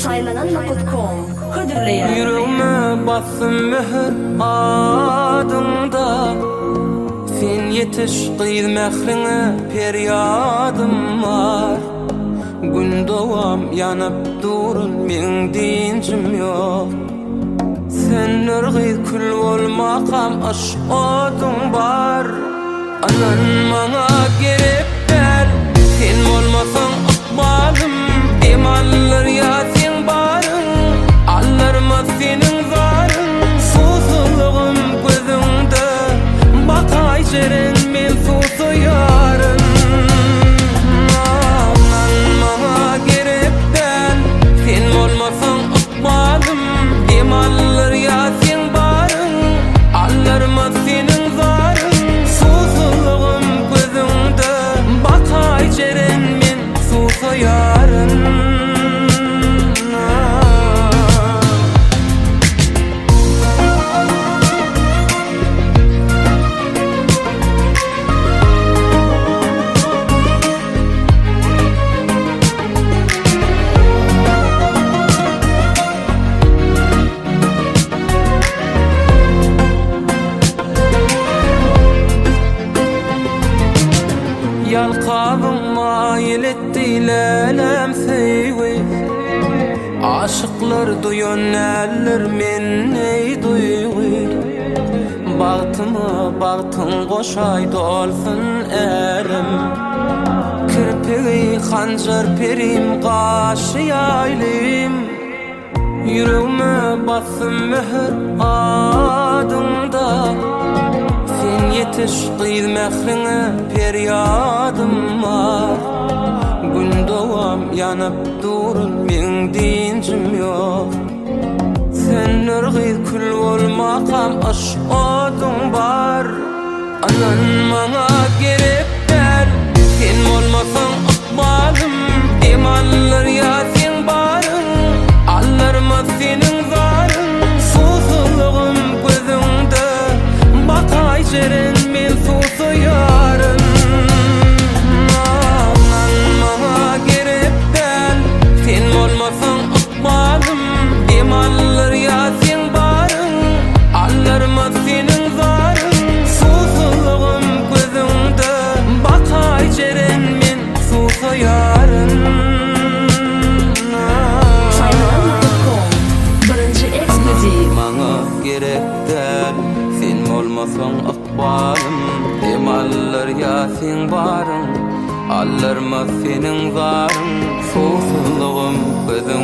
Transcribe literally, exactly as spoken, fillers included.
şaylanan nokta com Hıdırlayan Yüreğime bassın mühür adında, sen yetiş kıyıl mehrine peryadım var. Gün doğam yanıp durun men dincim yok. Sen nurgıyl kül olmakam aşk odun var. Anan bana gerip gel, sen olmasan akbalım. Emallar ya sen barın, allarma senin zarın. Susuzluğum gözünde, bakay jeren men susu yarın. Anan bana gerip gel, sen olmasan akbalım. Emallar ya sen barın, allarma senin zarın. Susuzluğum gözünde, bakay jeren men susu yarın. Yalqabım mayil etti lelem seyvi, aşıklar duyan eller men ney duygu. Bağtıma bağtın koşay dolsun erim, kirpigi hanjar perim qaşı yaylim. Yüreğime bassın mühür adında, sen yetiş kıyıl mehrine peryadım var. Gün doğam yanıp durun men dincim yok. Sen nurgıyl kül olmakam aşk odun var. Anan bana gerip gel, sen olmasan akbalım. Emallar ya sen barın, allarma senin zarın. Susuzluğum gözünde, bakay jeren men susu yarın. Anan bana gerip gel, sen olmasan akbalım. Emallar ya sen barın, allarma senin zarın. Susuzluğum gözünde, bakay jeren men susu yarın. şaylanan nokta com birinci ekskluziv. Bana gerek değil, sen olmasan akbalım. Emallar ya sen barın, allarma senin zarın. Susuzluğum gözün